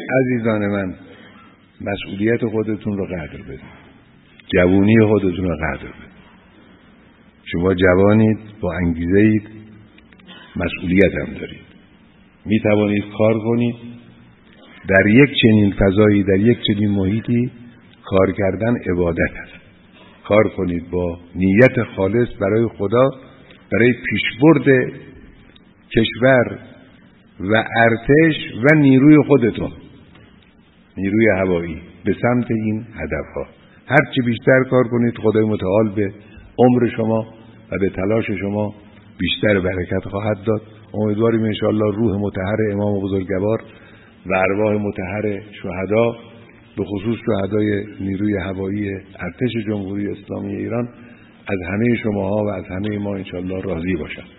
عزیزان من مسئولیت خودتون رو قدر بدید، جوانی خودتون رو قدر بدید. شما جوانید، با انگیزه اید، مسئولیت هم دارید، می توانید کار کنید. در یک چنین فضایی، در یک چنین محیطی کار کردن عبادت است. کار کنید با نیت خالص برای خدا، برای پیشبرد کشور و ارتش و نیروی خودتون، نیروی هوایی، به سمت این هدفها. هر چی بیشتر کار کنید، خدای متعال به عمر شما و به تلاش شما بیشتر برکت خواهد داد. امیدواریم انشاءالله روح مطهر امام بزرگوار و ارواح مطهر شهدا، به خصوص شهدای نیروی هوایی ارتش جمهوری اسلامی ایران، از همه شماها و از همه ما انشاءالله راضی باشند.